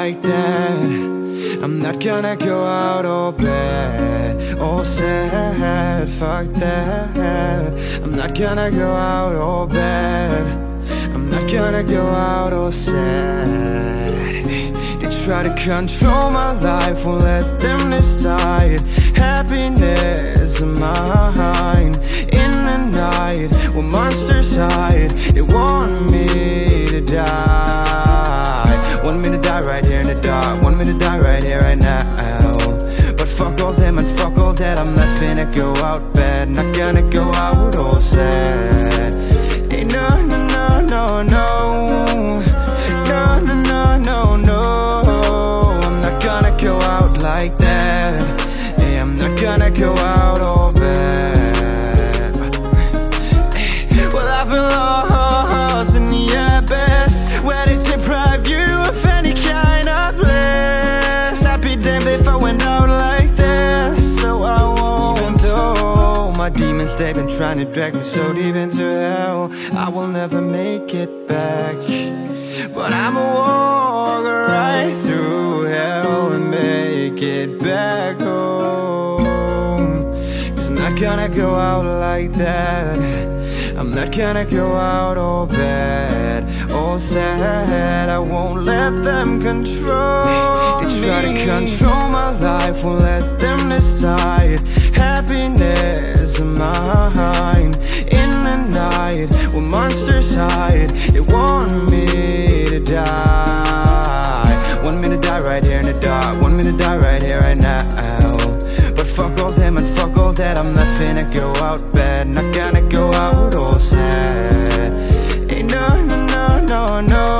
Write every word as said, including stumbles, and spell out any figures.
like that. I'm not gonna go out all bad, all sad, fuck that. I'm not gonna go out all bad, I'm not gonna go out all sad. They try to control my life, won't let them decide. Happiness of mine. In the night, when monsters hide, they want me to die. Want me to die right here in the dark, want me to die right here, right now. But fuck all them and fuck all that, I'm not finna go out bad, not gonna go out all sad. Hey, no, no, no, no, no, no, no, no, no, no. I'm not gonna go out like that. Hey, I'm not gonna go out all bad. Well, I've been lost in the abyss, where they deprive you of any kind of bliss. I'd be damned if I went out like this, so I won't. Even though my demons, they've been trying to drag me so deep into hell, I will never make it back. But I'ma walk right through hell and make it back home. Cause I'm not gonna go out like that, I'm not gonna go out all bad, all sad. I won't let them control me. They try to control my life, won't let them decide. Happiness of mine. In the night, when monsters hide, they want me to die. Want me to die right here in the dark, want me to die right here, right now. But fuck all them and fuck all that, I'm not finna go out bad, not gonna go out all sad. Hey, no, no, no, no, no.